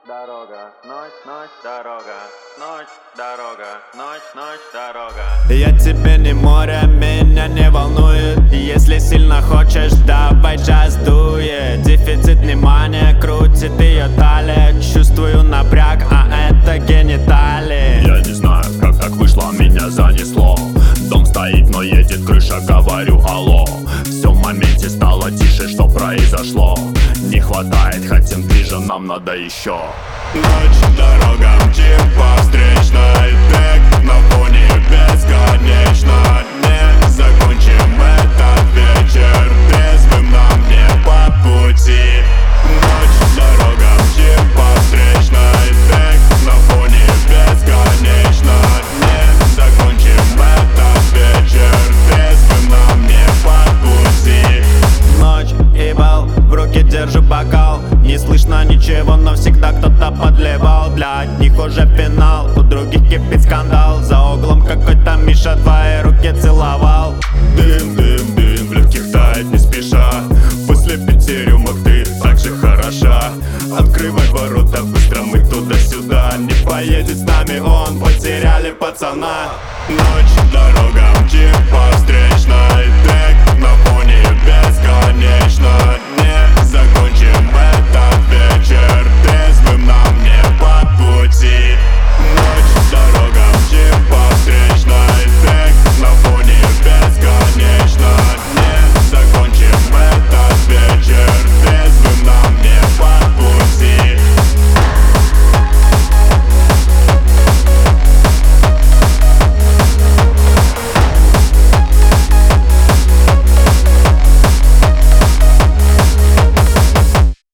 дорога, ночь, дорога, ночь, дорога, ночь, дорога. Я тебе не море, меня не волнует. Если сильно хочешь, давай джаз дует. Дефицит внимания, крутит ее талия. Чувствую напряг, а это гениталии. Я не знаю, как так вышло, меня занесло. Дом стоит, но едет крыша, говорю алло. Все в моменте стало тише, что произошло. Не хватает, хотим движем, нам надо еще. Ночь, дорога, мчим по встречной. Трек на фоне бесконечно. Не закончим этот вечер, трезвым нам не по пути. Ночь, дорога, мчим по встречной. Трек на фоне бесконечно. Не закончим этот вечер, трезвым нам не по пути. Ночь и бал, в руке держу бокал. Не слышно ничего, но всегда кто-то подливал. Для одних уже финал, у других кипит скандал. За углом какой-то Миша твои руки целовал. Дым, дым, дым, в легких тает не спеша. После 5 рюмок ты так же хороша. Открывай ворота быстро, мы туда-сюда. Не поедет с нами он, потеряли пацана. Ночь, дорога, мчим по встречной. Трек на фоне бесконечно.